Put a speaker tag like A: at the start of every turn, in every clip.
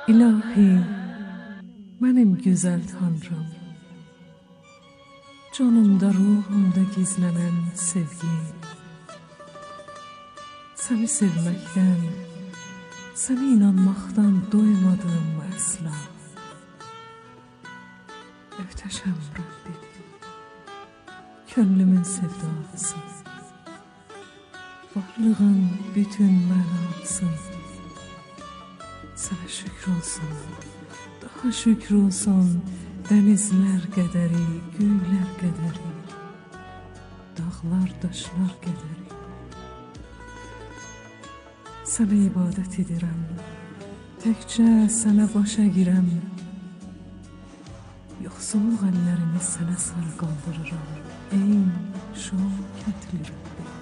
A: İlahi, benim güzel Tanrım, canımda, ruhumda gizlenen sevgi, seni sevməkdən, seni inanmaktan doymadım asla. Möhtəşəm Rabbim, könlümün sevdalısı, varlığın bütün mənası. Sana şükür olsun, daha şükür olsun, denizler qədəri, göylər qədəri, dağlar, daşlar qədəri. Sənə ibadət edirəm, təkcə sənə başa girəm. Yoxsulluq əllərimi sənə sarı qaldırıram, ey şöhrətli Rəbbim.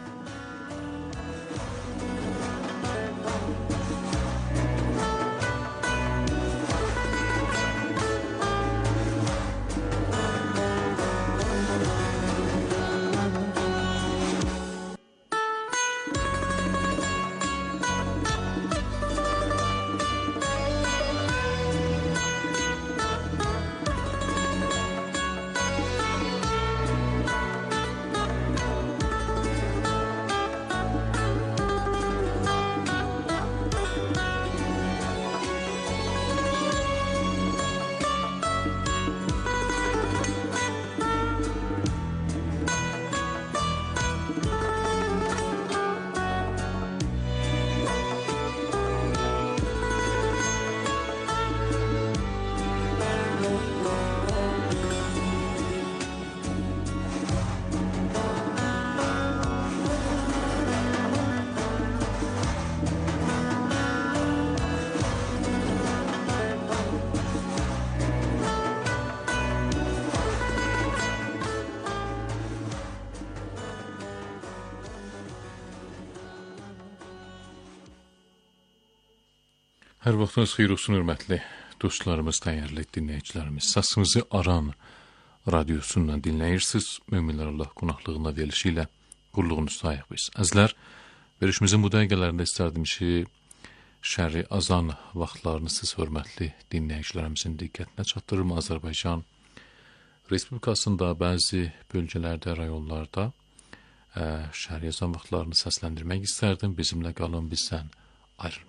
B: Hər vaxtınız xeyir olsun, hörmətli dostlarımız, dəyərli dinləyicilərimiz. Səsimizi Aran radiosundan dinləyirsiniz. Möminlər Allah qonaqlığına verilişi ilə qulluğunuzda ayıq biz. Əzlər, verişimizin bu dəqiqələrində istərdim ki, şərri azan vaxtlarını siz hörmətli dinləyicilərimizin diqqətinə çatdırırım. Azərbaycan Respublikasında bəzi bölgələrdə, rayonlarda şərri azan vaxtlarını səsləndirmək istərdim. Bizimlə qalın, bizdən ayrılmayın.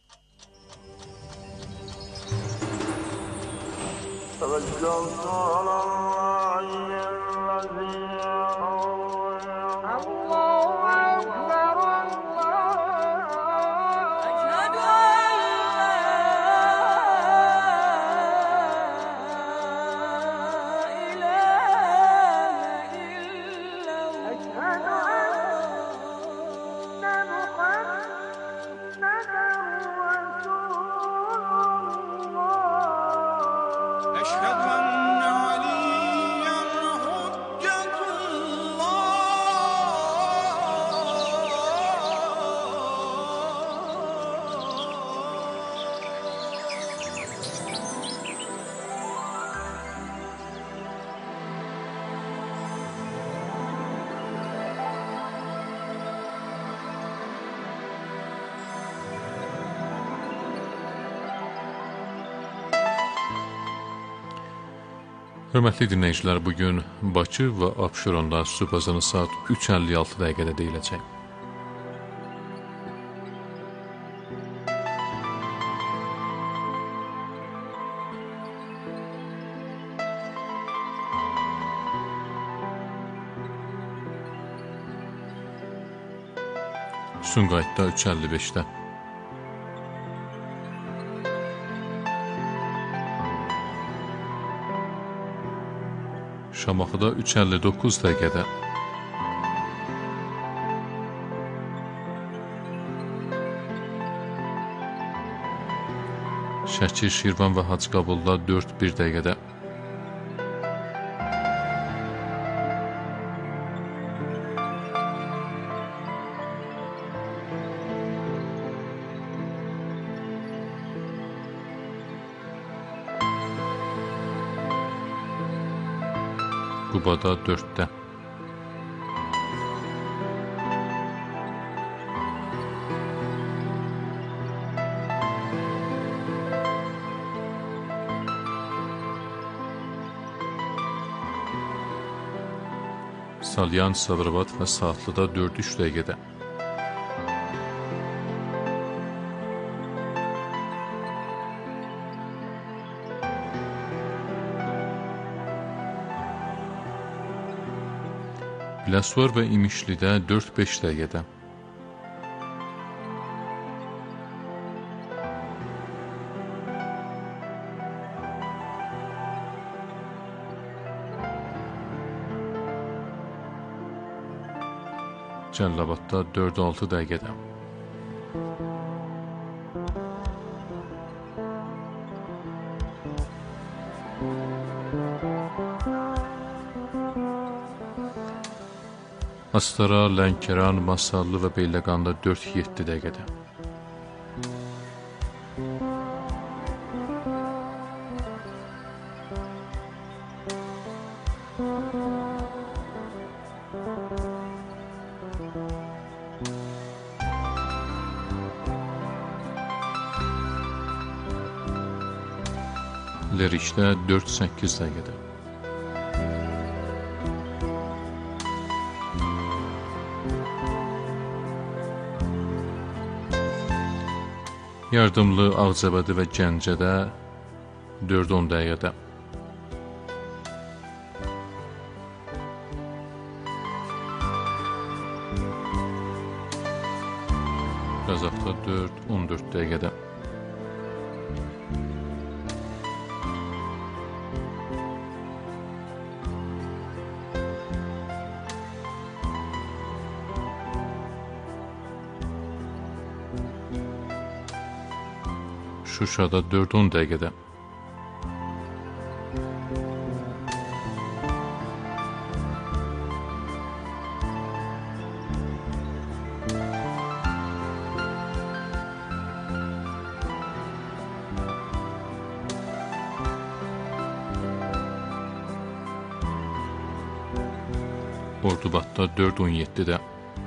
C: توكلت على الله الذي الله أكبر أشهد أن لا إله إلا الله أشهد أن محمدا أشهد أن عليا حجة
B: Hörmətli dinləyicilər, bugün Bakı və Abşeronda sübh azanı saat 3:56 dəqiqədə deyiləcək. Sumqayıtda 3:55-də. Şamaxıda 3:59 dəqiqədə. Şəki, Şirvan və Hacıqabulda 4:01 dəqiqədə. Qubada 4-də. Salyan, Sabirabad və Saatlıda 4-3 dəqiqədə. Biləsuvar və İmişlidə 4-5 dəqiqədə. Cəllabadda 4-6 dəqiqədə. Astara, Lənkəran, Masallı və Beyləqanda 4-7 dəqiqədə. Lerişdə 4-8 dəqiqədə. Yardımlı, Ağcabədi və Gəncədə 4-10 dəqiqədə. Qazaxda 4-14 dəqiqədə. Şuşada 4-10 dəqiqədə. Ordubadda 4-17-də.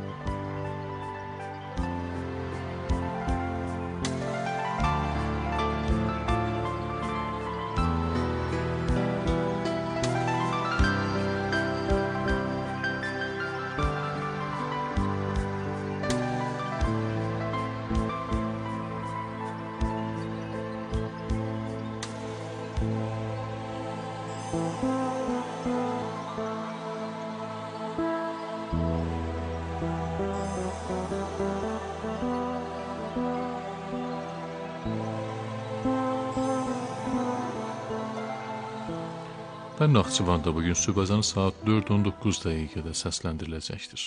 B: Və Naxçıvanda bugün sübh saat 4-19 dəqiqədə səsləndiriləcəkdir.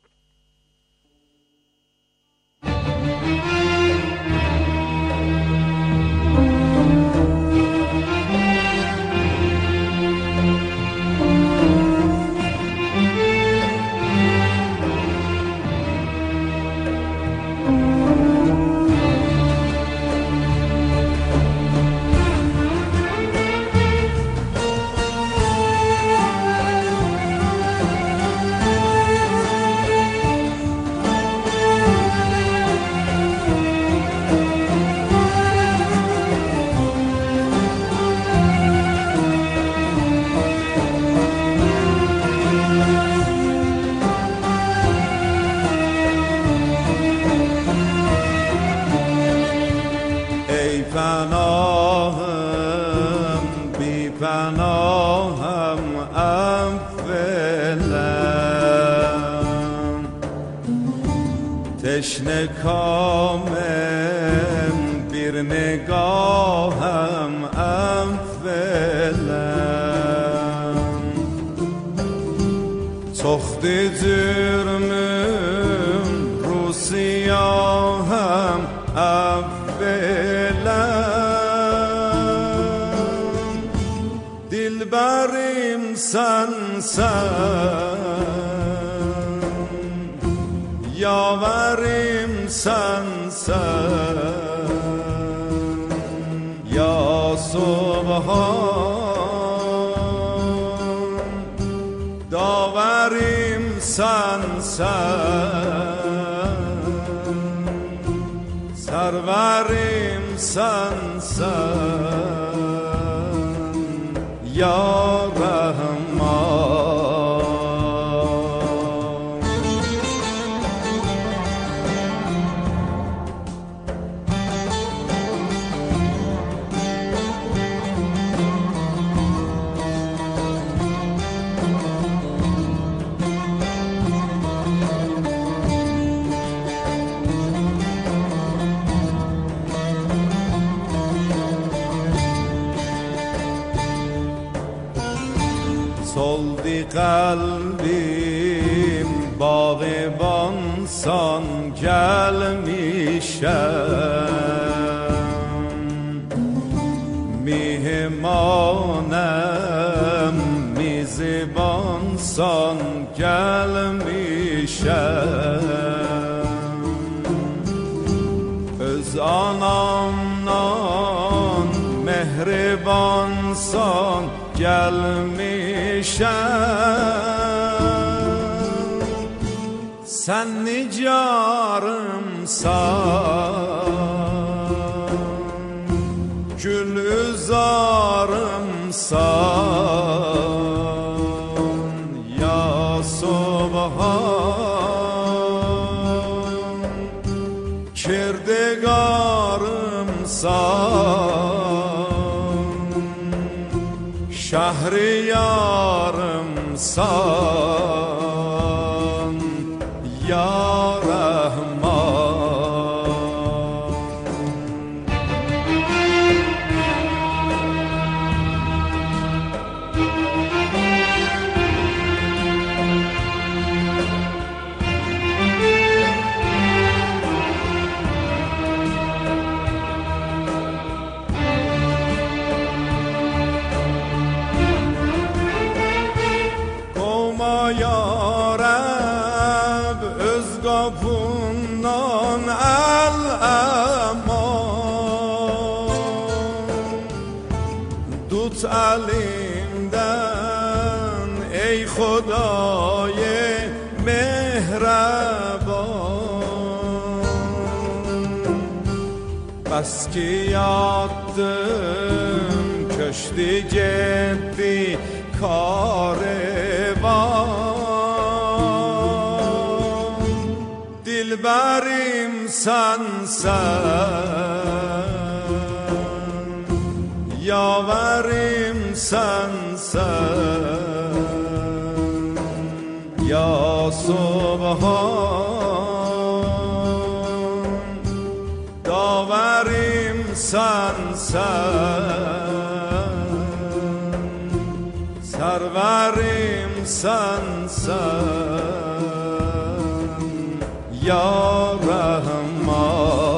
D: تشنه کامم bir نگاهم اولم تخت جرمم رو سیاهم اولم دلبریم sensen yaverim sensen ya Subhan daverim sensen serverim sensen ya Rahman kalbim bağbansan gelmişem Mihmanem mizibansan gelmişem Öz anamdan mehribansan gelmişem Sen nicarımsan Gülüzarımsan Ya Subhan Kirdigarımsan Şehriyarımsan Ya Rahman Ya Rab öz kapından el eman Tut elimden ey Xuday mehreban Bas ki yattım köştü gitti karevan Dilberim sensen Yaverim sensen Ya Subhan Daverim sensen Serverim sensen Ya Rahman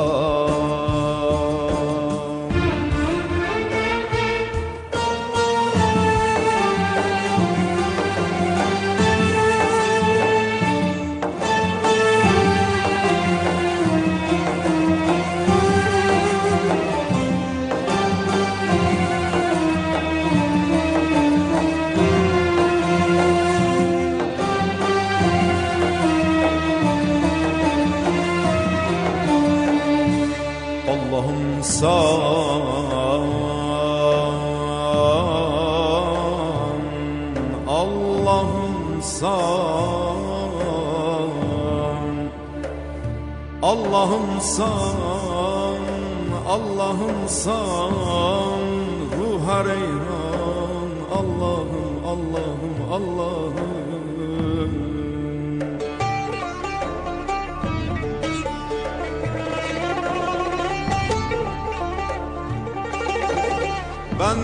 D: Allah'ım san Allah'ım san Allah'ım san Allah'ım san Ruh reyhan Allah'ım Allah'ım Allah'ım Ben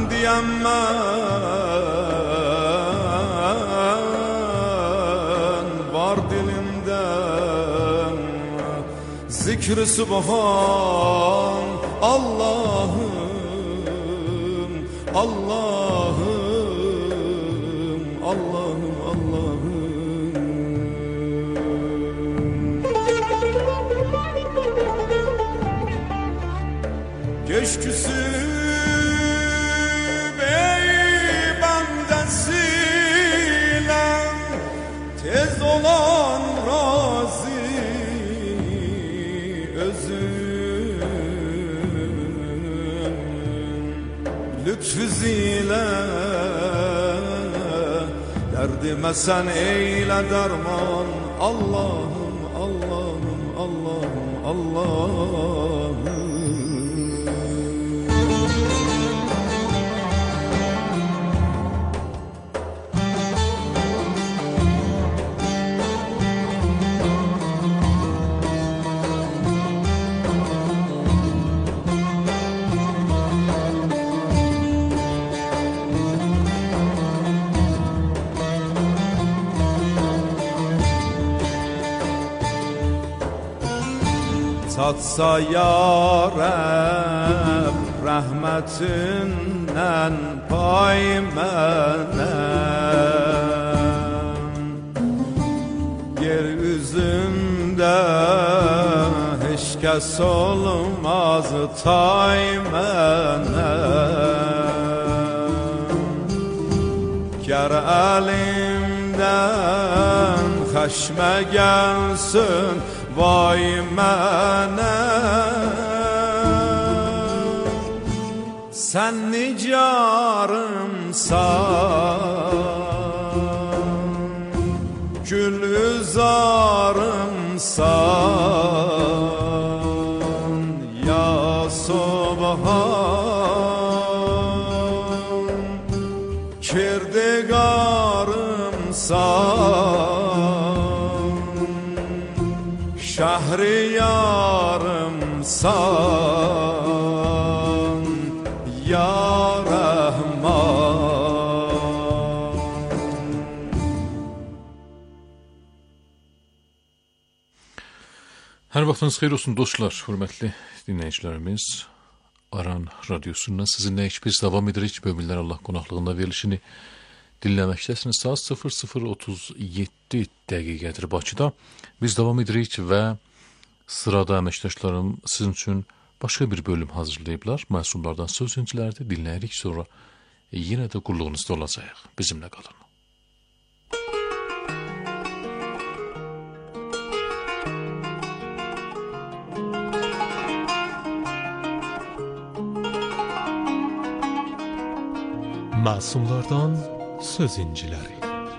D: diyemem var dilimden Zikr-i Subhan Allah'ım Allah'ım Allah'ım Allah'ım Keşküsü tez olan razı özüm lütfüzile derdime sen eyle derman Allah'ım Allah'ım Allah'ım Allah'ım satsa yarəm rəhmətindən pay mənəm. Yer üzündə heç kəs olmaz tay mənəm. Gər əlimdən xəşmə gəlsin vay mənəm. Sən nicarımsan, gülüzarımsan ya Subhan. Kirdigarımsan, şəhriyarımsan ya Rəhman.
B: Hər vaxtınız xeyir olsun dostlar, hörmətli dinləyicilərimiz. Aran radyosundan sizinlə biz davam edirik. Möminlər Allah qonaqlığında verilişini dinləməkdəsiniz. Saat 00:37 dəqiqədir Bakıda. Biz davam edirik və sırada əməkdaşlarım sizin üçün başqa bir bölüm hazırlayıblar. Məsumlardan söz öncələrdə dinləyirik, sonra yenə də qulluğunuzda olacaq. Bizimlə qalın.
E: Məsumlardan söz inciləri.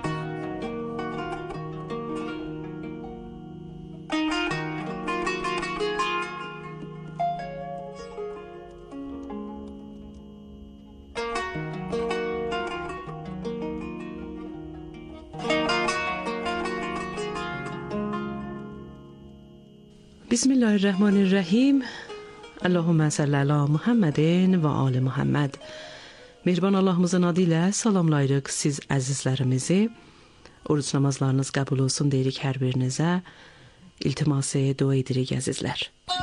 A: Bismillahirrahmanirrahim. Allahümme salli ala Muhammedin və ali Muhammed. Mehriban Allahımızın adı ilə salamlayırıq siz əzizlərimizi. Oruç namazlarınız qəbul olsun deyirik hər birinizə. İltiması dua edirik əzizlər.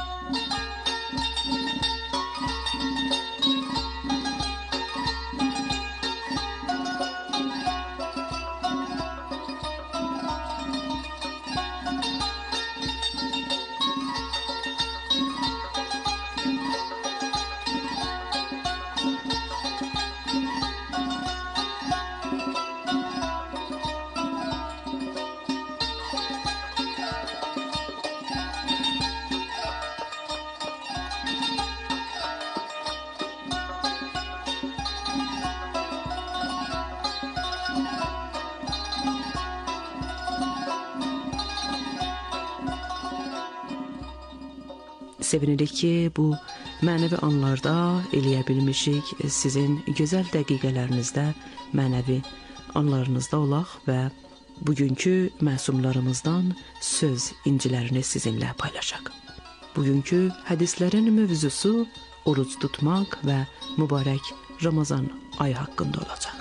A: Sevinirik ki, bu mənəvi anlarda eləyə bilmişik, sizin gözəl dəqiqələrinizdə, mənəvi anlarınızda olaq və bugünkü məsumlarımızdan söz incilərini sizinlə paylaşaq. Bugünkü hədislərin mövzusu oruç tutmaq və mübarək Ramazan ayı haqqında olacaq.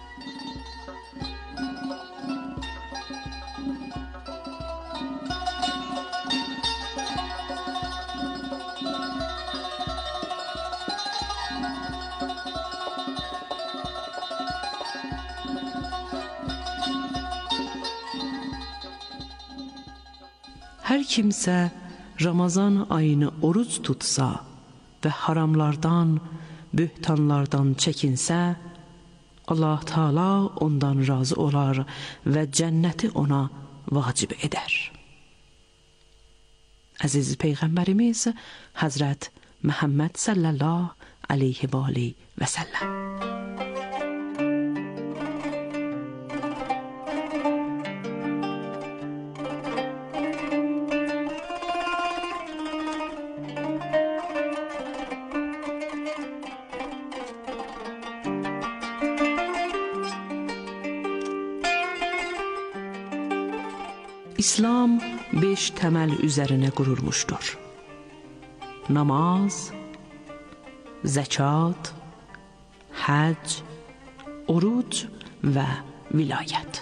A: Hər kimsə Ramazan ayını oruç tutsa və haramlardan, böhtanlardan çəkinsə, Allah Teala ondan razı olar və cənnəti ona vacib edər. Əziz Peyğəmbərimiz Həzrət Məhəmməd sallallahu aleyhi və aleyhi və səlləm. İslam 5 təməl üzərinə qurulmuşdur. Namaz, zəkat, həc, oruc və vilayət.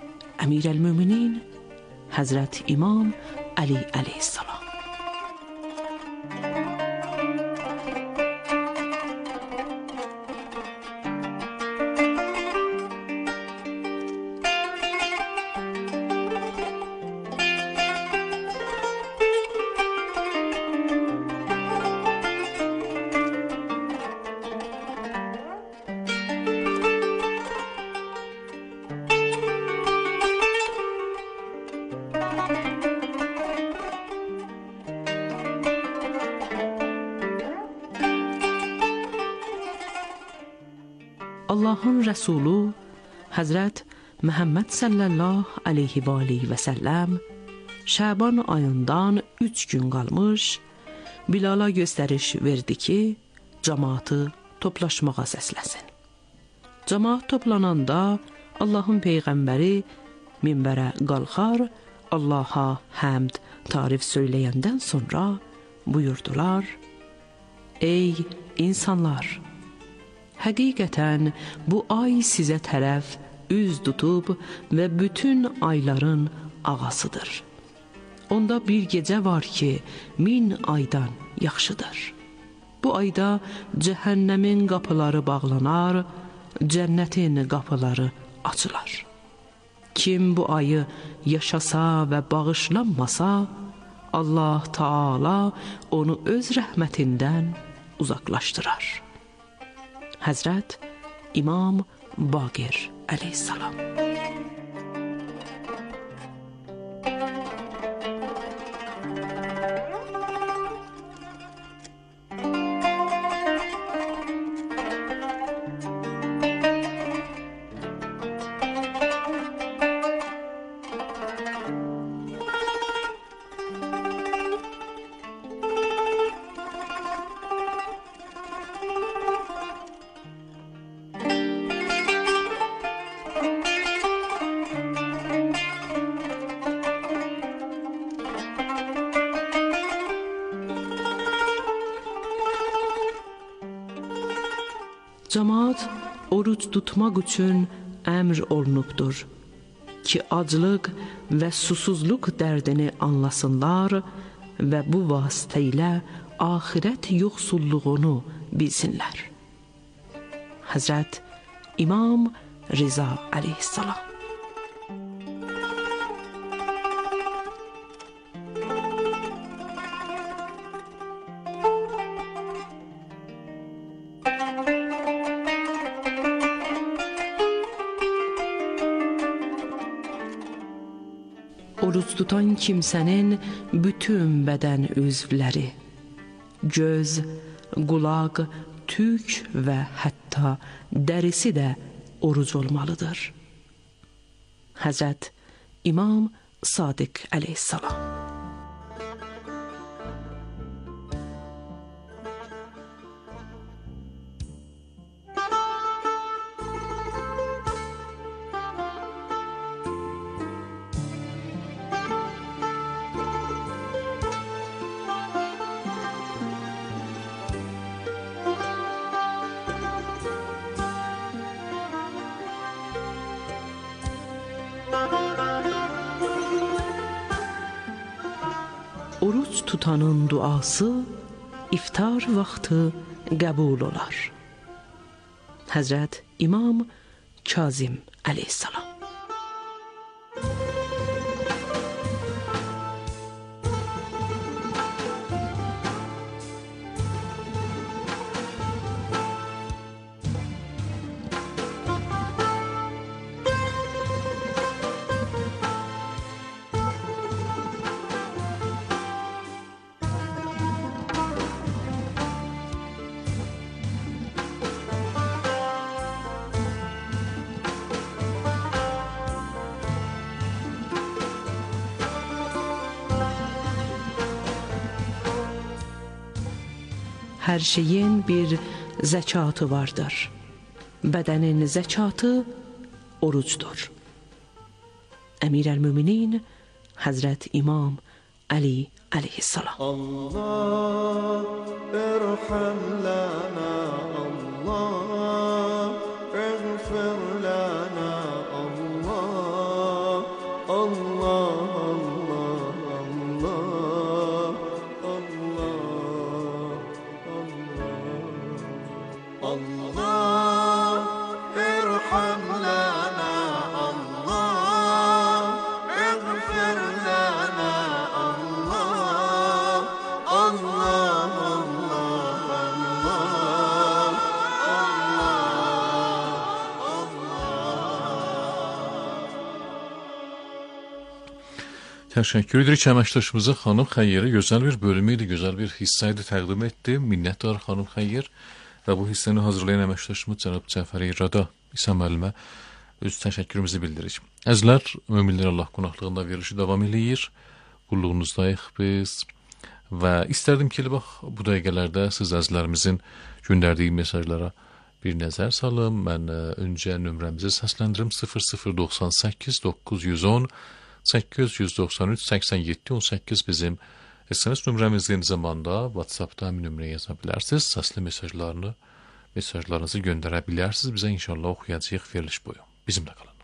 A: Əmir-əl-Müminin Həzrət İmam Ali əleyhissalam. Allahın Rəsulu Həzrət Məhəmməd sallallahu aleyhi və aleyhi və səlləm Şaban ayından 3 gün qalmış Bilala göstəriş verdi ki, cəmaatı toplaşmağa səsləsin. Cəmaat toplananda Allahın Peyğəmbəri minbərə qalxar, Allaha həmd, tarif söyləyəndən sonra buyurdular: Ey insanlar! Həqiqətən bu ay sizə tərəf üz tutub və bütün ayların ağasıdır. Onda bir gecə var ki, 1000 aydan yaxşıdır. Bu ayda cəhənnəmin qapıları bağlanar, cənnətin qapıları açılar. Kim bu ayı yaşasa və bağışlanmasa, Allah Taala onu öz rəhmətindən uzaqlaşdırar. Həzrət İmam Baqir əleyhissalam. Cəmaat oruç tutmaq üçün əmr olunubdur ki, aclıq və susuzluq dərdini anlasınlar və bu vasitə ilə axirət yoxsulluğunu bilsinlər. Həzrət İmam Rıza əleyhissalam. Oruç tutan kimsənin bütün bədən üzvləri, göz, qulaq, tük və hətta dərisi də oruc olmalıdır. Həzrət İmam Sadiq əleyhissalam. Oruç tutanın duası iftar vaxtı qəbul olar. Həzrət İmam Kazim əleyhissalam. Hər şeyin bir zəkatı vardır. Bədənin zəkatı orucdur. Əmir-əl-Müminin Həzrət İmam Ali əleyhissalam.
D: Allah irham lana, Allah ighfir lana, Allah, Allah,
B: Təşəkkür edirik əməkdaşımıza xanım Xəyyərə. Gözəl bir bölümü idi, gözəl bir hissə idi təqdim etdi. Minnətdar xanım Xəyyər və bu hissəni hazırlayan əməkdaşımız cənab Cəfər İrada İsa müəllimə öz təşəkkürümüzü bildiririk. Əzizlər, möminlər Allah qonaqlığında verilişi davam eləyir. Qulluğunuzdayıq biz və istərdim ki, bax, bu dəqiqələrdə siz əzizlərimizin göndərdiyi mesajlara bir nəzər salım. Mən öncə nömrəmizi səsləndirim 0098 910 893 87 18 bizim SMS nömrəmiz, eyni zamanda WhatsApp'da həmin nömrəyə yaza bilərsiniz. Səsli mesajlarınızı göndərə bilərsiniz. Bizə inşallah oxuyacağıq veriliş boyu. Bizimlə qalın.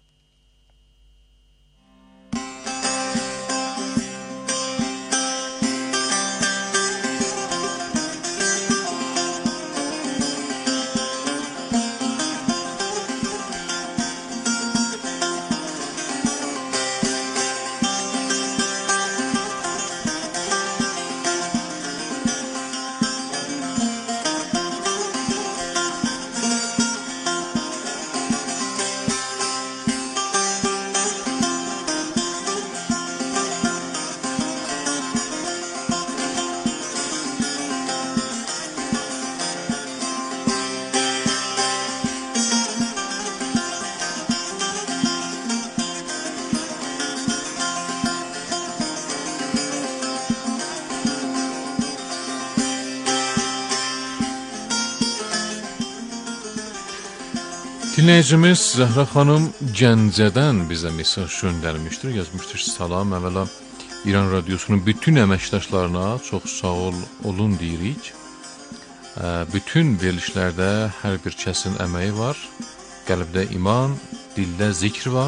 B: Dinləyicimiz Zəhra xanım Gəncədən bizə mesaj göndərmişdir. Yazmışdır: salam, əvvəla İran Radiosunun bütün əməkdaşlarına çox sağ olun deyirik. Bütün verilişlərdə hər bir kəsin əməyi var. Qəlbdə iman, dildə zikr var.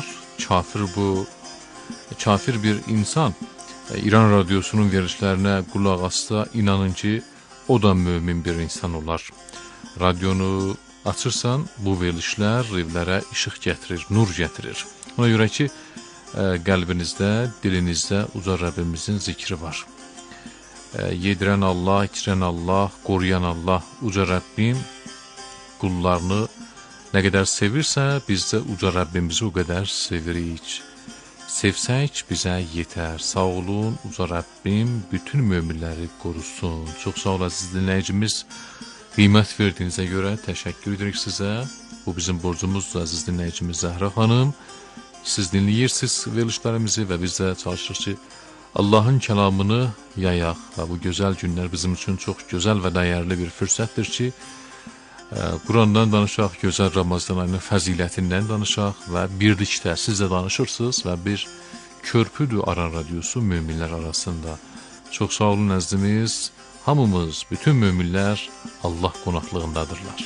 B: Kafir bir insan İran Radiosunun verilişlərinə qulaq assa, inanın ki, o da mömin bir insan olar. Radionu açırsan, bu verilişlər evlərə işıq gətirir, nur gətirir. Ona görə ki, qəlbinizdə, dilinizdə uca Rəbbimizin zikri var. Yedirən Allah, içirən Allah, qoruyan Allah, uca Rəbbim qullarını nə qədər sevirsə, biz də uca Rəbbimizi o qədər sevirik. Sevsək bizə yetər. Sağ olun, uca Rəbbim bütün möminləri qorusun. Çox sağ ol əziz dinləyicimiz. Qiymət verdiyinizə görə təşəkkür edirik sizə. Bu bizim borcumuzdur əziz dinləyicimiz Zəhra xanım. Siz dinləyirsiniz verilişlərimizi və biz də çalışırıq ki, Allahın kəlamını yayaq və bu gözəl günlər bizim üçün çox gözəl və dəyərli bir fürsətdir ki, Qurandan danışaq, gözəl Ramazan ayının fəzilətindən danışaq və birlikdə siz də danışırsınız və bir körpüdür Aran Radiosu möminlər arasında. Çox sağ olun əzizimiz. Hamımız, bütün möminlər Allah qonaqlığındadırlar.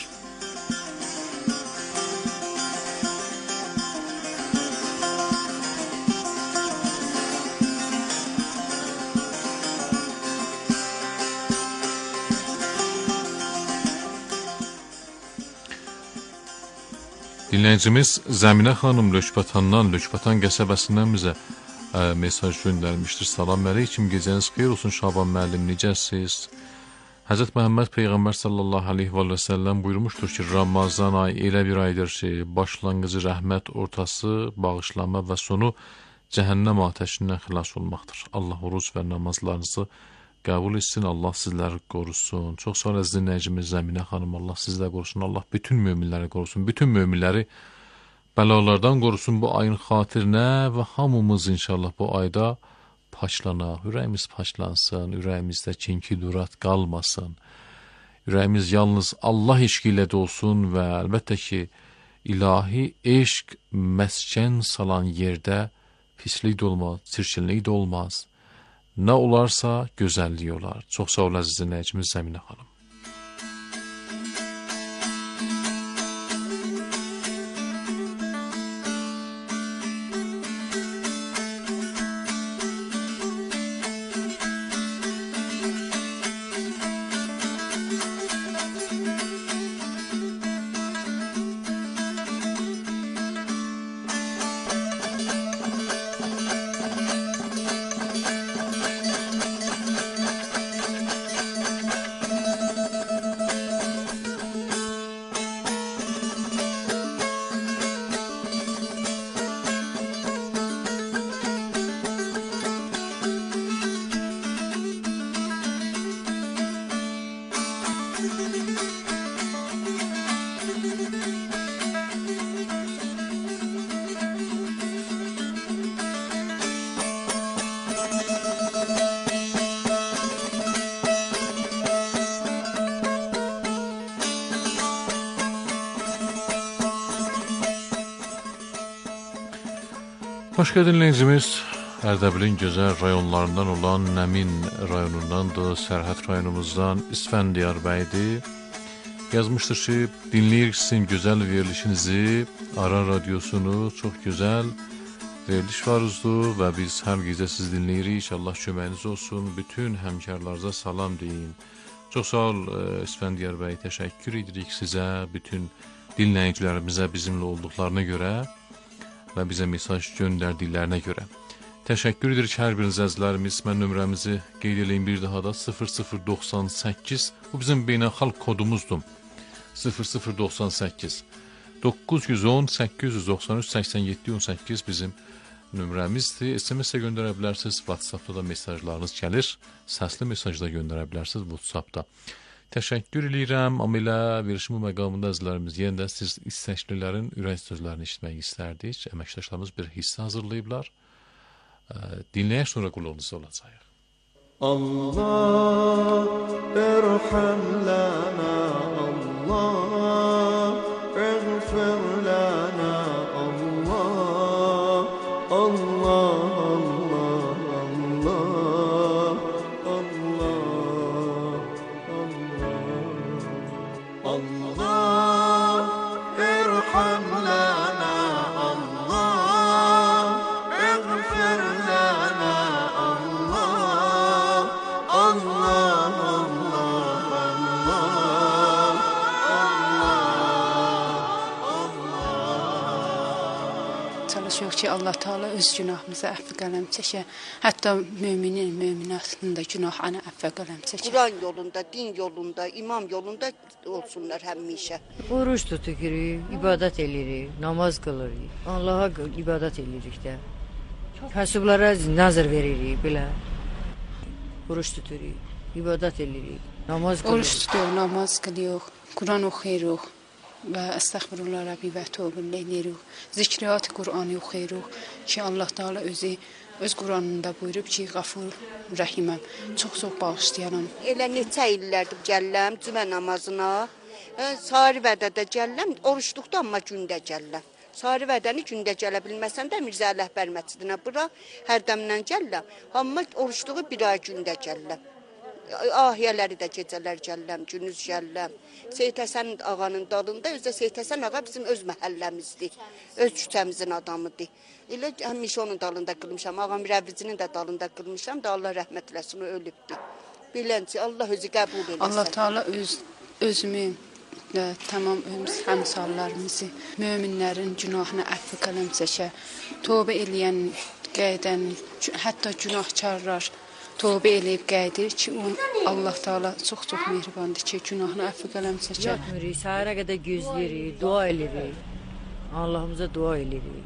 B: Dinləyicimiz Zəminə xanım Lökbatan qəsəbəsindən bizə mesaj göndərmişdir. Salam əleykum, gecəniz xeyir olsun Şaban müəllim, necəsiz? Həzrət Məhəmməd Peyğəmbər sallallahu aleyhi və səlləm buyurmuşdur ki, Ramazan ayı elə bir aydır ki, başlanğıcı rəhmət, ortası bağışlanma və sonu cəhənnəm atəşindən xilas olmaqdır. Allah oruc və namazlarınızı qəbul etsin, Allah sizləri qorusun. Çox sağ ol əziz dinləyicimiz Zəminə xanım, Allah sizləri qorusun, Allah bütün möminləri qorusun, bütün möminləri bəlalardan qorusun bu ayın xatirinə və hamımız inşallah bu ayda paçlanaq, ürəyimiz paçlansın, ürəyimizdə kinki durat qalmasın, ürəyimiz yalnız Allah eşqi ilə dolsun və əlbəttə ki, ilahi eşq məskən salan yerdə pislik də olmaz, çirkinlik də olmaz, nə olarsa gözəllik olar. Çox sağ ol əziz dinləyicimiz Zəminə xanım. Başqa dinləyicimiz Ərdəbilin gözəl rayonlarından olan Nəmin rayonundandır, Sərhəd rayonumuzdan İsfəndiyar bəydir. Yazmışdır ki, dinləyirik sizin gözəl verilişinizi, Aran Radiosunu, çox gözəl veriliş varızdır və biz hər gecə siz dinləyirik. Allah köməyiniz olsun, bütün həmkarlarınıza salam deyin. Çox sağ ol İsfəndiyar bəy, təşəkkür edirik sizə, bütün dinləyicilərimizə bizimlə olduqlarına görə və bizə mesaj göndərdiklərinə görə. Təşəkkür edirik hər biriniz əzizlərimiz. Mən nömrəmizi qeyd edeyim bir daha da 0098. Bu bizim beynəlxalq kodumuzdur. 0098 910 893 87 18 bizim nömrəmizdir. SMS-ə göndərə bilərsiniz, WhatsApp-da da mesajlarınız gəlir. Səsli mesaj da göndərə bilərsiniz WhatsApp-da. Təşəkkür edirəm. Amma elə verişim məqamında əzizlərimiz yenə də siz istəklilərin ürək sözlərini eşitmək istərdik. Əməkdaşlarımız bir hissə hazırlayıblar. Dinləyək, sonra qulağınızda olacaq.
D: Allah irham lana, Allah ighfir lana, Allah, Allah, Allah, Allah, Allah, Allah irham lana, Allah ighfir lana, Allah, Allah,
F: Çalışıyor ki Allah Teala öz günahımızı əfv qələm çəkə. Hətta müminin, müminatın da günahını əfv qələm çəkə.
G: Kur'an yolunda, din yolunda, imam yolunda olsunlar həmişə.
H: Oruç tuturuq, ibadət edirik, namaz qılırıq. Allaha ibadət edirik də. Kasıblara nazar veririk belə. Oruç tuturuq, ibadət edirik, namaz qılırıq.
F: Oruç tutuyor, namaz qılıyor, Kur'an oxuyuruq və əstəğfirullah Rəbbi və tövbə edirik. Zikrat Kur'anı oxuyuruq ki Allah Teala öz Kur'anında buyurub ki Qafur Rəhiməm, çox bağışlayanam.
G: Elə neçə illərdir gəlləm cümə namazına, sahari vədədə gəlləm, oruçluqda amma gündə gəlləm. Sahari vədəni gündə gələ bilməsən də Mirzə Ələkbər məscidinə bura hərdəmdən gəlləm, amma oruçluğu bir ay gündə gəlləm. Ahiyələri də gecələr gəlləm, gündüz gəlləm. Seyid Həsən ağanın dalında, özdə Seyid Həsən ağa bizim öz məhəlləmizdir, öz küçəmizin adamıdır. Elə həmişə onun dalında qılmışam, ağam Rəvvicinin də dalında qılmışam da Allah rəhmət eləsin, o ölübdür. Bilənci, Allah özü qəbul eləsin.
F: Allah Teala özümü və tamam həmsallarımızı, möminlərin günahını əfv qələm çəkə, tövbə eləyən, qayıdan, hətta günahkarlar tövbə eləyib qayıdır ki, Allah Teala çox mehribandır ki, günahını əfv qələm çəkə.
H: Yatmırıq, səhərə qədər gözləyirik, dua edirik. Allahımıza dua edirik.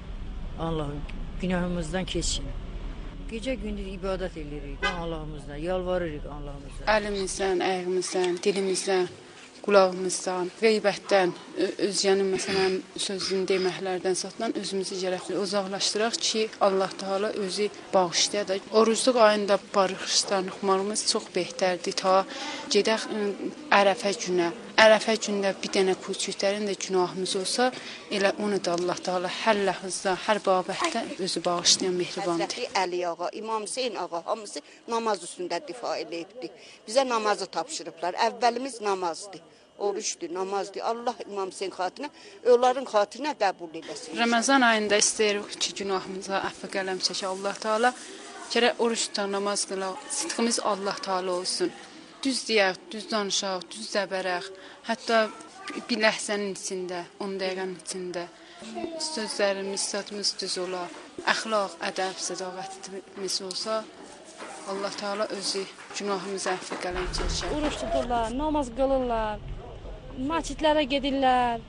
H: Allahım günahımızdan keçsin. Gecə gündüz ibadət edirik Allahımızdan, yalvarırıq Allahımıza.
F: Əlimizdən, ayağımızdan, dilimizdən, qulağımızdan, qeybətdən, özgənin məsələn sözünü deməklərdən satılan özümüzü gərək uzaqlaşdıraq ki, Allah Teala özü bağışlaya da. Orucluq ayında barışdanlıqlarımız çox betərdir. Ta gedək Ərəfə günə. Ərəfə gündə bir dənə küçüklərin də günahımız olsa, elə onu da Allah Teala hər ləhzə, hər babətdə özü bağışlayan mehribandır.
G: Həzrəti Əli ağa, İmam Hüseyn ağa hamısı namaz üstündə difa eləyibdir. Bizə namazı tapşırıblar. Əvvəlimiz namazdır. Oruçdur, namazdır. Allah İmam Hüseyn xatirinə, onların xatirinə qəbul eləsin.
F: Ramazan ayında istəyirik ki, günahımıza əfv qələm çəkə Allah Teala. Gərək oruç tutan, namaz qılaq, sıdqımız Allah Teala olsun. Düz deyək, düz danışaq, düz zəbərək, hətta bir ləhzənin içində, 10 dəqiqənin içində sözlərimiz, sözümüz düz ola, əxlaq, ədəb, sədaqətimiz olsa, Allah Teala özü günahımızı əfv qələm çəkər.
I: Oruç tuturlar, namaz qılırlar, məscidlərə gedirlər,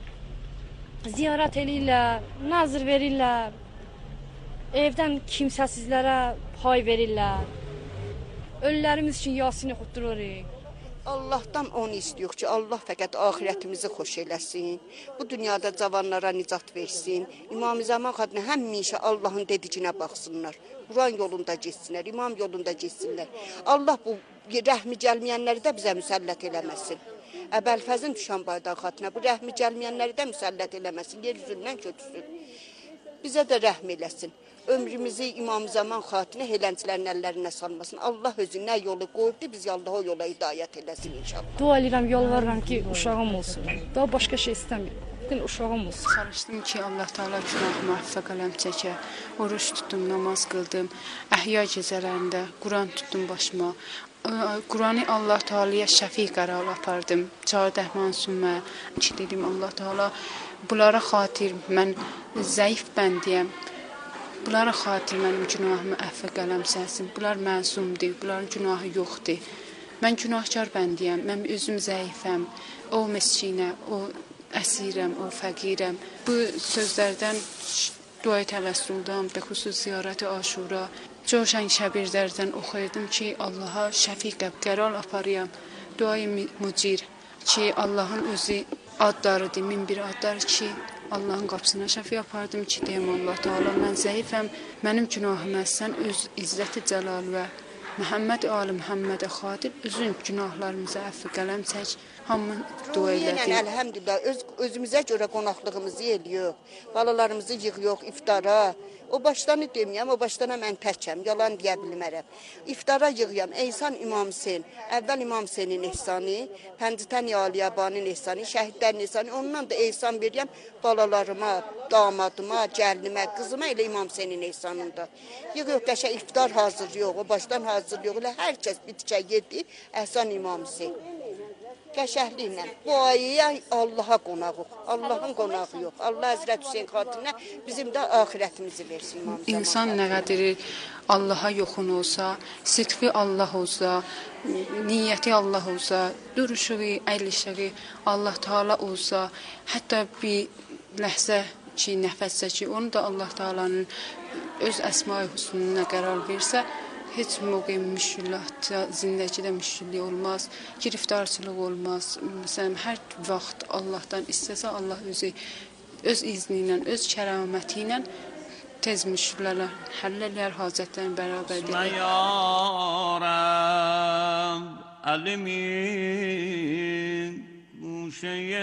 I: ziyarət edirlər, nazır verirlər, evdən kimsəsizlərə pay verirlər. Ölülərimiz üçün Yasin oxutdururuq.
G: Allahdan onu istiyor ki, Allah fəqət axirətimizi xoş eləsin. Bu dünyada cavanlara nicat versin. İmam-ı Zaman xadına həmişə Allahın dediyinə baxsınlar. Quran yolunda getsinlər, imam yolunda getsinlər. Allah bu rəhmi gəlməyənləri də bizə müsəllət eləməsin. Əbəlfəzin düşən baydan xatına bu rəhmi gəlməyənləri də müsəllət eləməsin. Yer üzündən kötüsün. bizə də rəhm eləsin. Ömrümüzü İmam Zaman xatirinə eləncilərin əllərinə salmasın. Allah özü nə yolu qoyubdu, biz Allah o yola hidayət eləsin inşallah.
I: Dua edirəm, yalvarıram ki, uşağım olsun. Daha başqa şey istəmirəm. Dil uşağım olsun.
F: Çalışdım ki, Allah Teala günahımı affə qələm çəkə. Oruç tutdum, namaz qıldım. Əhya gecələrində Quran tutdum başıma. Qurani Allah Teala'ya şəfi qərar apardım. Çağır dəhman sümmə. Ki dedim Allah Teala bunlara xatir mən zəif bəndiyəm. Bunlara xatir mənim günahımı əffə qələm çəksin. Bunlar məsumdur, bunların günahı yoxdur. Mən günahkar bəndiyəm, mən özüm zəifəm. O məskinə, o əsirəm, o fəqirəm. Bu sözlərdən duay təvəssüldən, be xüsus ziyarət Aşura, Coşan şəbirlərdən oxuyurdum ki, Allaha şəfiq qərar aparıyam. Duay mücir ki, Allahın özü adlarıdır, min bir adlar ki, Allahın qapısına şəfi apardım ki, deyəm Allah Teala, mən zəifəm, mənim günahımə sən öz izzəti cəlal və Məhəmməd Ali Məhəmmədə xatir özün günahlarımıza əfv qələm çək, hamı dua elədi.
G: Əlhəmdülillah, özümüzə görə qonaqlığımızı eləyirik, balalarımızı yığıyıq iftara. O başdanı deməyəm, o başdana mən təkəm, yalan deyə bilmərəm. İftara yığıyam, Eysan İmam Hüseyin, əvvəl İmam Hüseynin ehsanı, Pəncitən Yaliyabanın ehsanı, şəhidlərin ehsanı, ondan da ehsan verirəm balalarıma, damadıma, gəlinimə, qızıma elə İmam Hüseynin ehsanında. Yığıyıq, qəşə iftar hazırlıyıq, o başdan hazırlıyıq, elə hər kəs bitkə yedi, Əhsan İmam Hüseyin. Qəşəhliklə, bu ayıya Allaha qonağıq, Allahın qonağı yox. Allah Həzrət Hüseyin xatirinə bizim də axirətimizi versin.
F: İnsan nə qədər Allaha yoxun olsa, sidqi Allah olsa, niyyəti Allah olsa, duruşuğu, əylişəği Allah Teala olsa, hətta bir ləhzə ki, nəfəssə ki, onu da Allah Teala'nın öz əsma-i hüsnünə qərar versə, heç mövqe müşkülatda, zindəkidə müşküllik olmaz, giriftarçılıq olmaz. Məsələn, hər vaxt Allahdan istəsə, Allah özü öz izni ilə, öz kəraməti ilə tez müşküllərlə həll eləyər, hacətlərin bərabər edər.
C: Yarəm əlimin muşəyə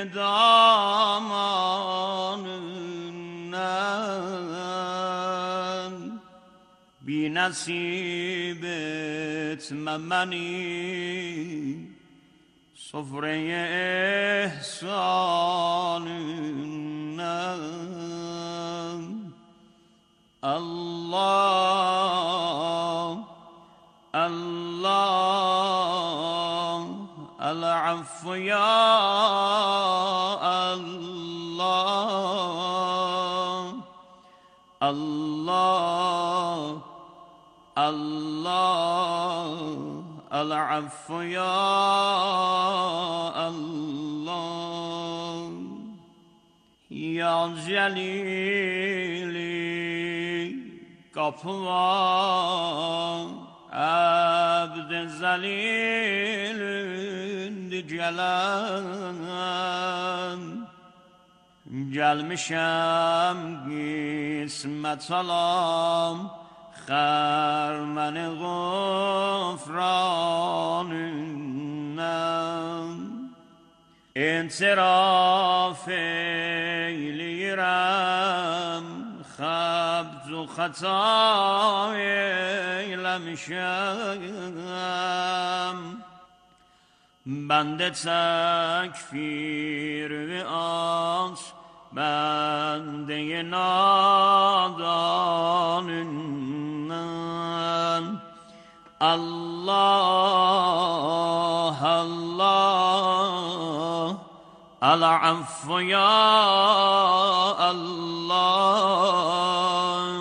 C: damanından bir nasip etme beni sofraya ihsanından. Allah, Allah, el-affu ya Allah, Allah, Allah, el-affu ya Allah, ya Celili kapı var, abd-i zelilündü gelen, gelmişem kısmet alam, xərməni qufranından. İntiraf eyləyirəm, xəbz-u xəta eyləmişəm. Bəndə təkfir və aç, bəndə-i nadanından. Allah, Allah, el-affu ya Allah,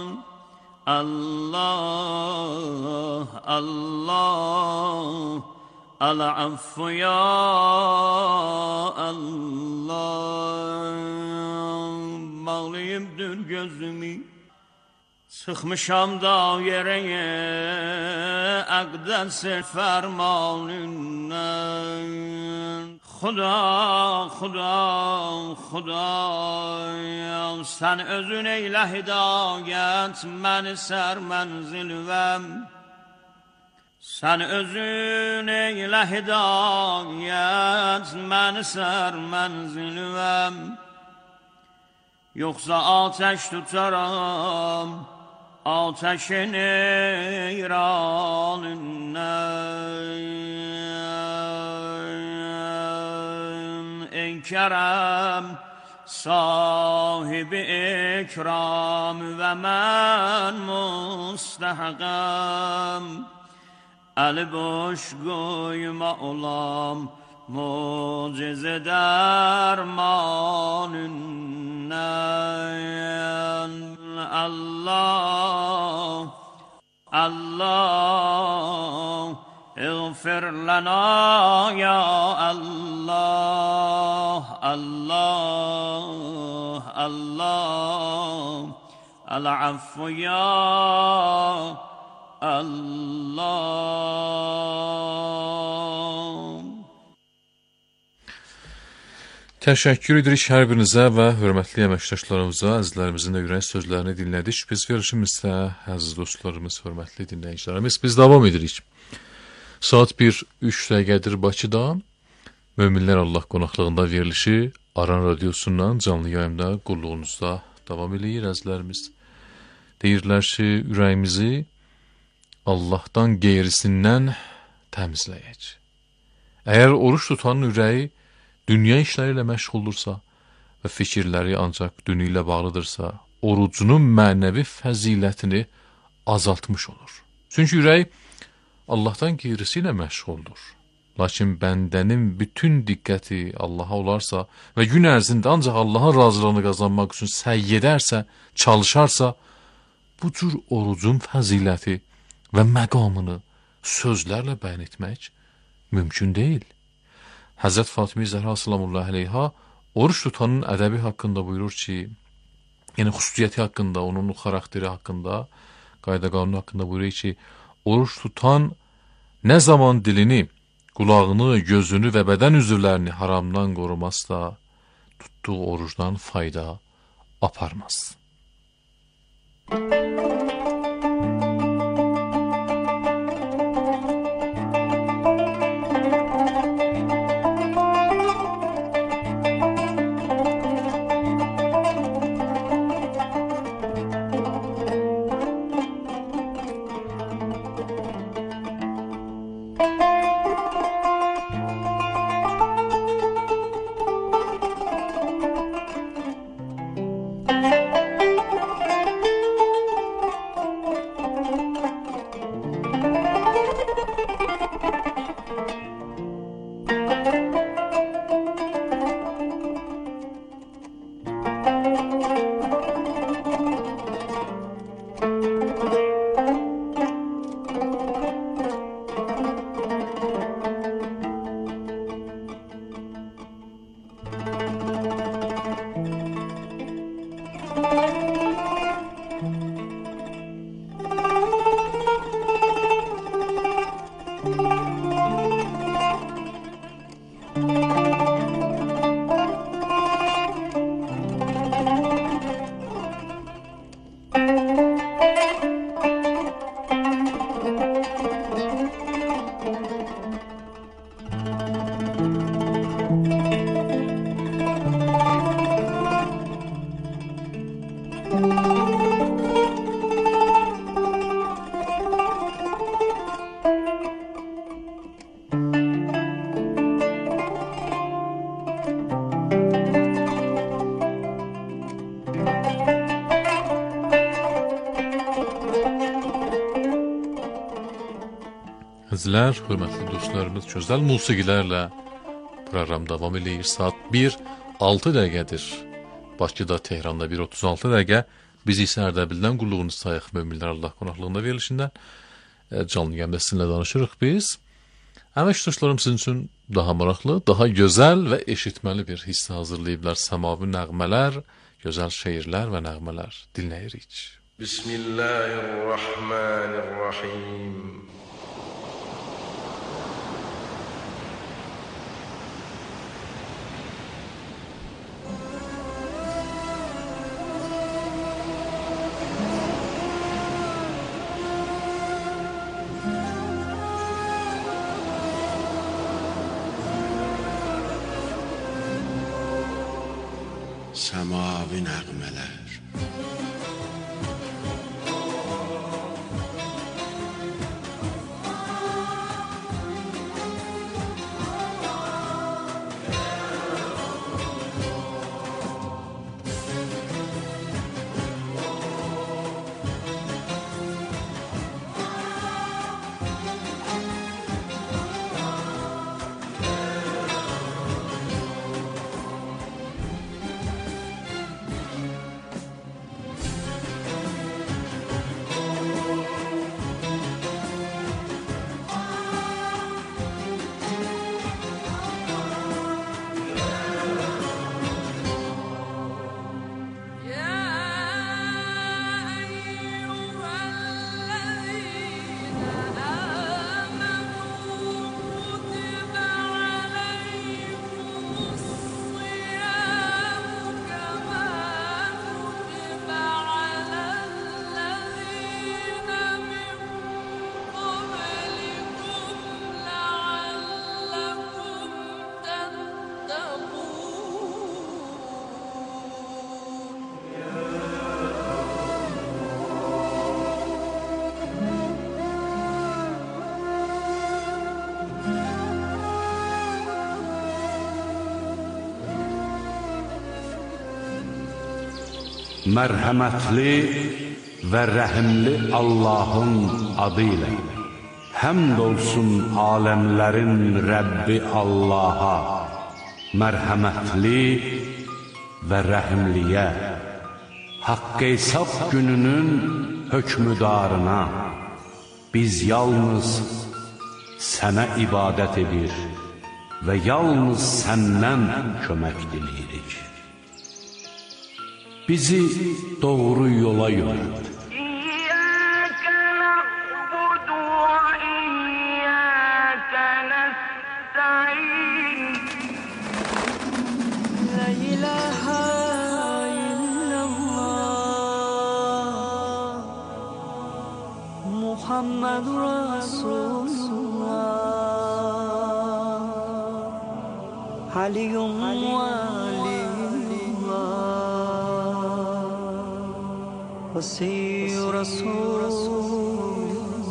C: Allah, Allah, el-affu ya Allah. Bağlayıbdır gözümü, sıxmışam dairəyə əqdəs fərmanından. Xuda, Xuda, Xuda, sən özün eylə hidayət, məni sərmənzilvəm. Sən özün eylə hidayət, məni sərmənzilvəm. Yoksa ateş tutarım ateşin eyranından. Ey kerem sahibi ikram ve men mustahakam. Ali boş koyma olam mucize dermanından. Allah Allah اغفر لنا يا الله الله الله العفو يا Allah.
B: Təşəkkür edirik hər birinizə və hörmətli əməkdaşlarımıza, əzizlərimizin də ürək sözlərini dinlədik. Biz verilişimizdə, əziz dostlarımız, hörmətli dinləyicilərimiz, biz davam edirik. Saat 1:03 dəqiqədir Bakıda. Möminlər Allah qonaqlığında verilişi Aran Radiosundan canlı yayımda qulluğunuzda davam edir, əzizlərimiz. Deyirlər ki, ürəyimizi Allahdan qeyrisindən təmizləyək. Əgər oruç tutanın ürəyi dünya işləri ilə məşğuldursa və fikirləri ancaq dünya ilə bağlıdırsa, orucunun mənəvi fəzilətini azaltmış olur. Çünki ürək Allahdan qeyrisi ilə məşğuldur. Lakin bəndənin bütün diqqəti Allaha olarsa və gün ərzində ancaq Allahın razılığını qazanmaq üçün səy edərsə, çalışarsa, bu cür orucun fəziləti və məqamını sözlərlə bəyan etmək mümkün deyil. Həzrət Fatimə Zəhra sallallahu əleyha oruç tutanın ədəbi haqqında buyurur ki, yəni xüsusiyyəti haqqında, onun xarakteri haqqında, qayda qanunu haqqında buyurur ki, oruç tutan nə zaman dilini, qulağını, gözünü və bədən üzvlərini haramdan qorumazsa, tutduğu orucdan fayda aparmaz. Əzizlər, hörmətli dostlarımız, gözəl musiqilərlə proqram davam edir. Saat 1:06 dəqiqədir. Bakıda, Tehranda 1:36 dəqiqə. Biz isə Ərdəbildən qulluğunuz sayıq möminlər Allah qonaqlığında verilişindən canlı yayımda sizinlə danışırıq biz. Əməkdaşlarım sizin üçün daha maraqlı, daha gözəl və eşitməli bir hissə hazırlayıblar. Səmavi nəğmələr, gözəl şeirlər və nəğmələr dinləyirik.
D: Bismillahirrahmanirrahim.
J: səmavi nəğmələr.
K: Mərhəmətli və rəhimli Allahın adı ilə həmd olsun aləmlərin Rəbbi Allaha, mərhəmətli və rəhimliyə, haqq hesab gününün hökmüdarına. Biz yalnız sənə ibadət edir və yalnız səndən kömək diləyirik. Bizi doğru yola yönelt.
L: Muhammed Resulullah Aliyyum Vasi Rasul.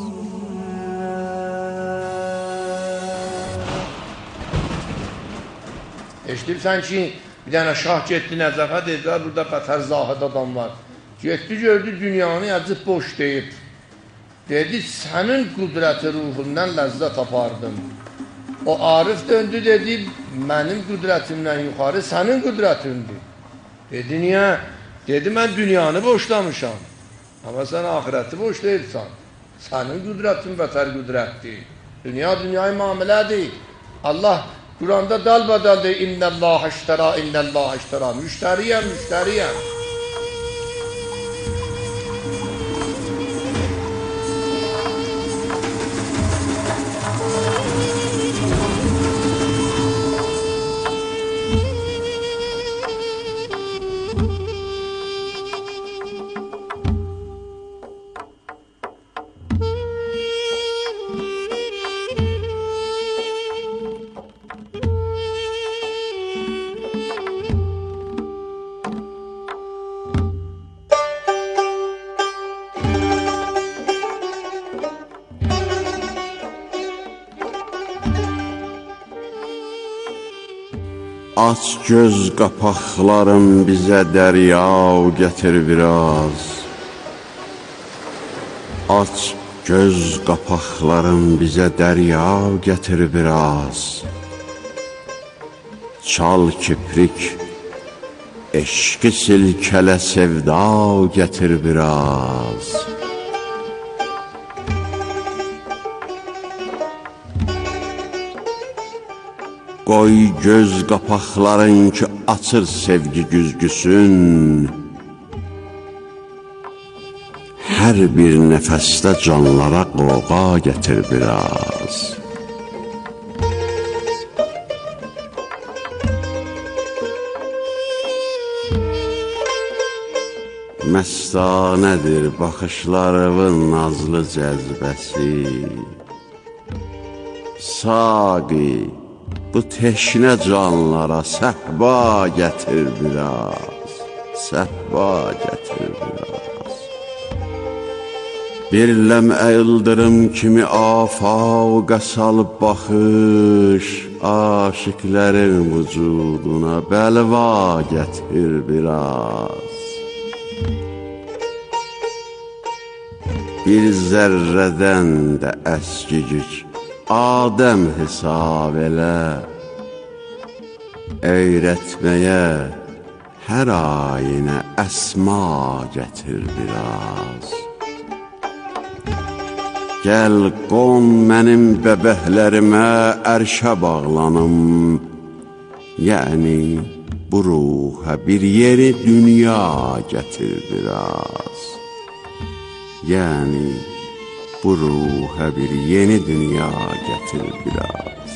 D: Eşitirsən ki, bir dənə şah getdi Nəcəfə, dedilər, burada qətər zahid adam var. Getdi, gördü, dünyanı yazıb boş deyib. Dedi, sənin qüdrəti ruhundan ləzzət apardım. O Arif döndü, dedi, mənim qüdrətimdən yuxarı sənin qüdrətindir. Dedi, niyə? Dedi, mən dünyanı boşlamışam. Amma sən ahirəti boş deyilsən. Sənin qüdrətin bətər qüdrətdir. Dünyayı mamələdir. Allah Quranda dalbadal deyir, İnnəllâh iştərə. Müştəriyəm.
J: Aç göz qapaqlarım bizə dərya gətir biraz. Aç göz qapaqlarım bizə dərya gətir biraz. Çal kiprik, eşqi silkələ sevda gətir biraz. Qoy göz qapaqların ki açır sevgi güzgüsün. Hər bir nəfəsdə canlara qoğa gətir biraz. Məstanədir baxışlarımın nazlı cəzbəsi. Saqi, bu teşnə canlara səhba gətir biraz. səhva gətir biraz. Bir ləmə ildırım kimi afaqa salıb baxış, aşiqlərin vücuduna bəlva gətir biraz. Bir zərrədən də əskicik Adəm hesab elə, öyrətməyə hər ayinə əsma gətir biraz. Gəl qon mənim bəbəhlərimə ərşə bağlanım, yəni bu ruha bir yeri dünya gətir biraz. Yəni bu ruha bir yeni dünya gətir biraz.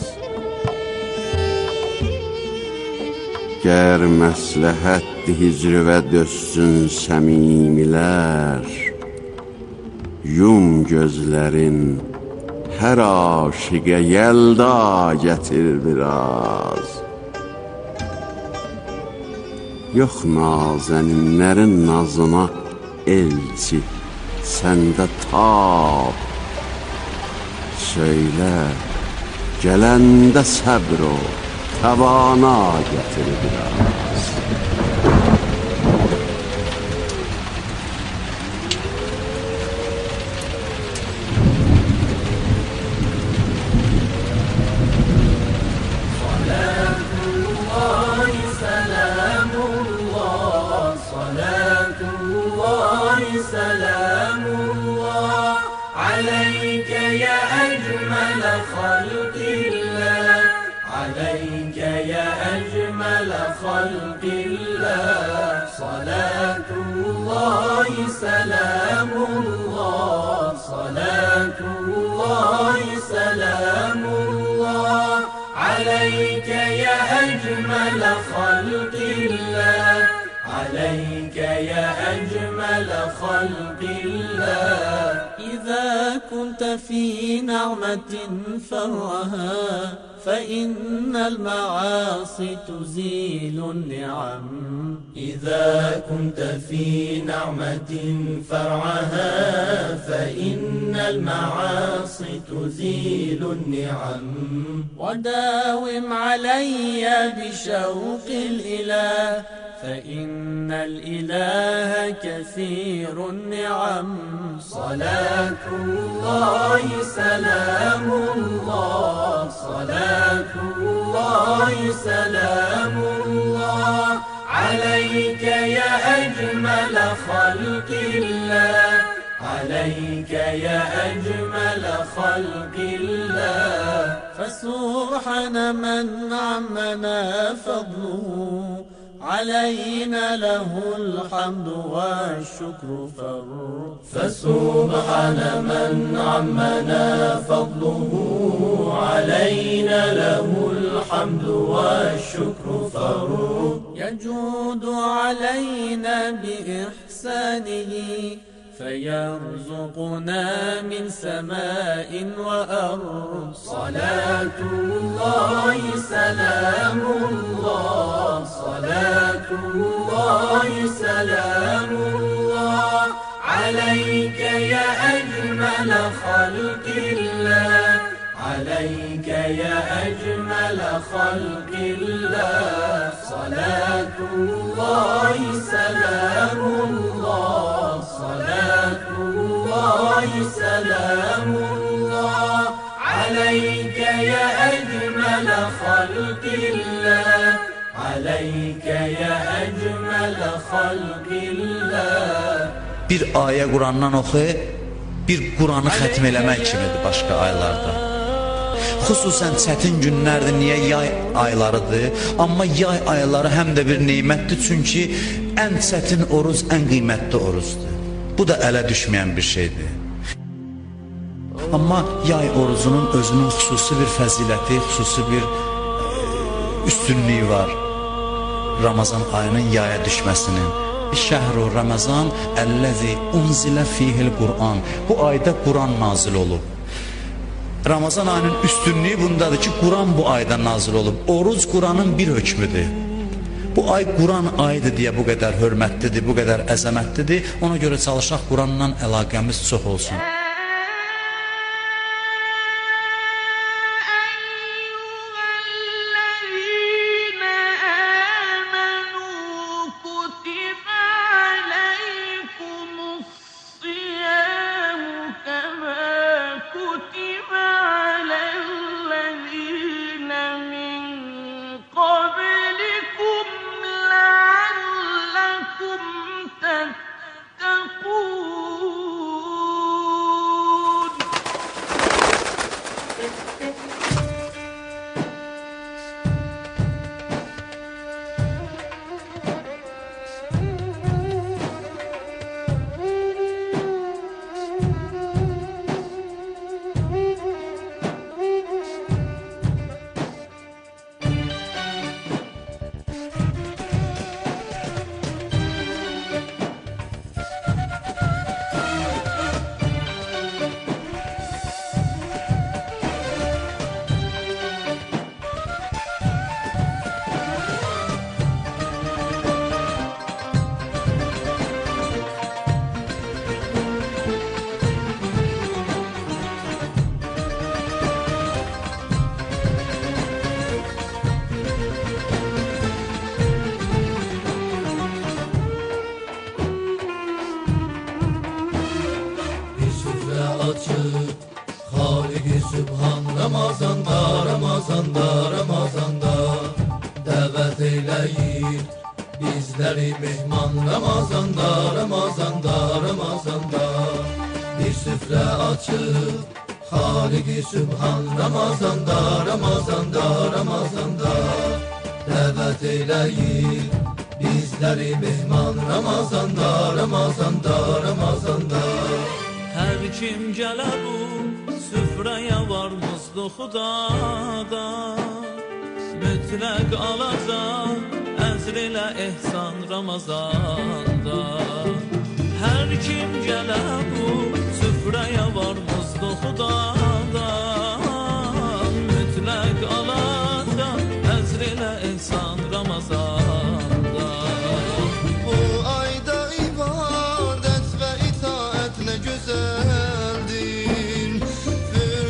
J: Gər məsləhətdir hicrivə dözsün səmimilər, yum gözlərin hər aşiqə yəlda gətir biraz. Yox nazəninlərin nazına elçi, səndə tab. Söylə, gələndə səbr o, təvana gətir biraz.
L: خلق الله صلاة الله سلام الله صلاة الله سلام الله عليك يا أجمل خلق الله عليك يا أجمل خلق الله إذا كنت في نعمة فرها فإن المعاصي تزيل النعم إذا كنت في نعمة فرعها فإن المعاصي تزيل النعم وداوم علي بشوق الإله فإن الإله كثير النعم صلاة الله سلام الله صلاة الله سلام الله عليك يا أجمل خلق الله عليك يا أجمل خلق الله فسبحان من عمنا فضله علينا له الحمد والشكر فسبحان من عمنا فضله علينا له الحمد والشكر يجود علينا بإحسانه فيرزقنا من سماء وأرض صلاة الله سلام الله صلاة الله سلام الله عليك يا أجمل خلق الله عليك يا أجمل خلق الله صلاة الله سلام الله صلاة الله سلام الله عليك يا أجمل خلق الله عليك يا أجمل خلق الله
M: Bir ayə Qurandan oxu, bir Quranı xətm eləmək kimidir başqa aylarda. Xüsusən çətin günlərdir, niyə yay aylarıdır, amma yay ayları həm də bir neymətdir, çünki ən çətin oruz, ən qiymətli oruzdur. Bu da ələ düşməyən bir şeydir. Amma yay orucunun özünün xüsusi bir fəziləti, xüsusi bir üstünlüyü var. Ramazan ayının yaya düşməsinin. Şəhru Ramazan əlləzi unzilə fihil Qur'an. Bu ayda Quran nazil olub. Ramazan ayının üstünlüyü bundadır ki, Quran bu ayda nazil olub. Oruc Quranın bir hökmüdür. Bu ay Quran ayıdır deyə bu qədər hörmətlidir, bu qədər əzəmətlidir. Ona görə çalışaq Quranla əlaqəmiz çox olsun.
L: Ramazanda dəvət eyləyir bizləri mehman. Ramazanda bir süfrə açıb Xaliq-i Sübhan. Ramazanda dəvət eyləyir bizləri mehman. Ramazanda
N: hər kim gələ bu süfrəyə varmızdı Xudada, mütləq alacaq əzr ilə ehsan Ramazanda. Hər kim gələ bu süfrəyə varmızdı Xudada,